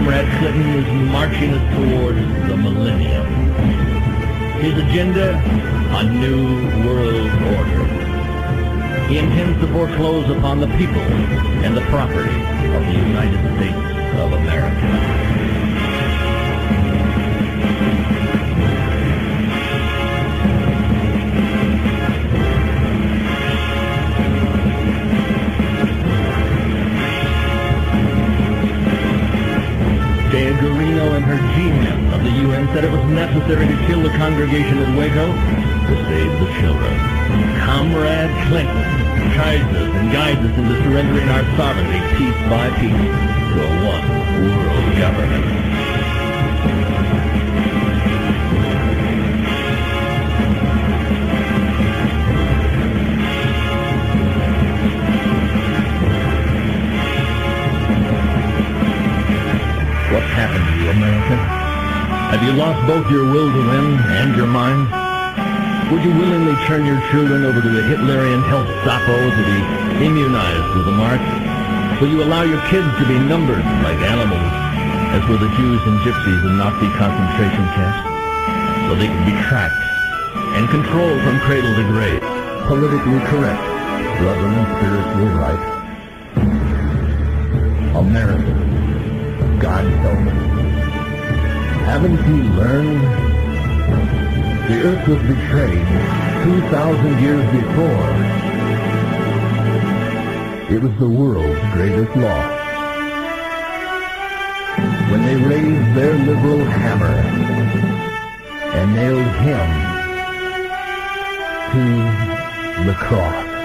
Comrade Clinton is marching us towards the millennium. His agenda, a new world order. He intends to foreclose upon the people and the property of the United States of America. Dea Guarino and her G-men of the UN said it was necessary to kill the congregation at Waco to save the children. Comrade Clinton guides us and guides us into surrendering our sovereignty piece by piece to a one-world government. What's happened to you, America? Have you lost both your will to win and your mind? Would you willingly turn your children over to the Hitlerian Gestapo to be immunized with the mark? Will you allow your kids to be numbered like animals, as were the Jews and Gypsies in Nazi concentration camps, so they could be tracked and controlled from cradle to grave? Politically correct, brother and spiritually right. America, God help us. Haven't you learned? The earth was betrayed 2,000 years before. It was the world's greatest loss. When they raised their liberal hammer and nailed him to the cross.